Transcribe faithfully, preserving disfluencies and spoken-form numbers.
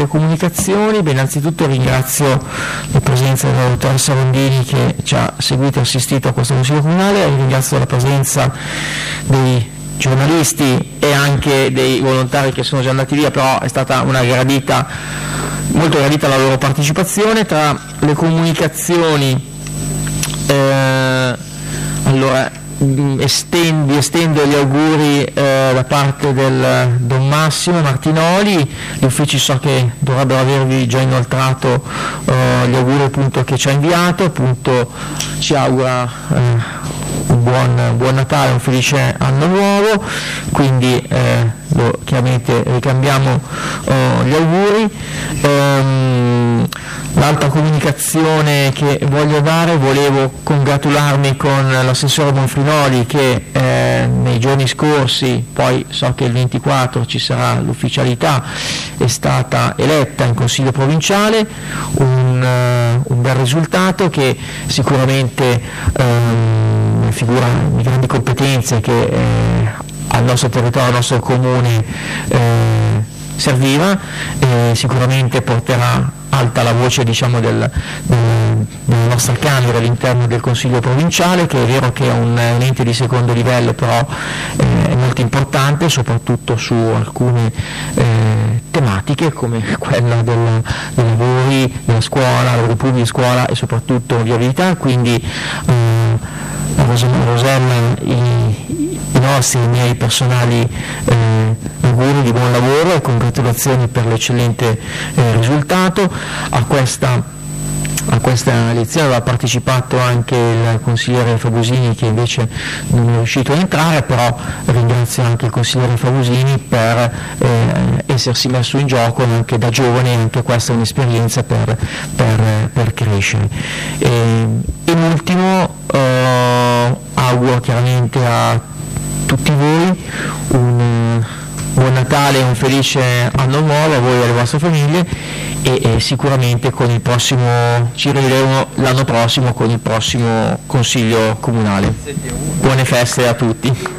delle comunicazioni, beh, innanzitutto ringrazio la presenza della dottoressa Rondini che ci ha seguito e assistito a questo Consiglio Comunale, ringrazio la presenza dei giornalisti e anche dei volontari che sono già andati via, però è stata una gradita, molto gradita la loro partecipazione. Tra le comunicazioni, eh, allora Estendi, estendo gli auguri eh, da parte del Don Massimo Martinoli, gli uffici so che dovrebbero avervi già inoltrato eh, gli auguri appunto che ci ha inviato, appunto ci augura eh, un buon, buon Natale, un felice anno nuovo, quindi eh, lo, chiaramente ricambiamo eh, gli auguri. Ehm, L'altra comunicazione che voglio dare, volevo congratularmi con l'assessore Monfrinoli che eh, nei giorni scorsi, poi so che il ventiquattro ci sarà l'ufficialità, è stata eletta in Consiglio provinciale, un, uh, un bel risultato che sicuramente um, figura di grandi competenze che eh, al nostro territorio, al nostro comune eh, serviva, e sicuramente porterà alta la voce, diciamo, del, del, della nostra Camera all'interno del Consiglio provinciale, che è vero che è un, un ente di secondo livello, però eh, è molto importante soprattutto su alcune eh, tematiche come quella del, dei lavori, della scuola, lavori pubblici, scuola e soprattutto viabilità, quindi eh, Rosella, i, i nostri, i miei personali eh, auguri di buon lavoro e congratulazioni per l'eccellente eh, risultato. A questa, a questa lezione aveva partecipato anche il consigliere Fabusini che invece non è riuscito a entrare, però ringrazio anche il consigliere Fabusini per eh, essersi messo in gioco anche da giovane, anche questa è un'esperienza per, per, per crescere. E, in ultimo eh, auguro chiaramente a tutti voi un buon Natale e un felice anno nuovo a voi e alle vostre famiglie e, e sicuramente con il prossimo, ci rivedremo l'anno prossimo con il prossimo Consiglio Comunale. Buone feste a tutti.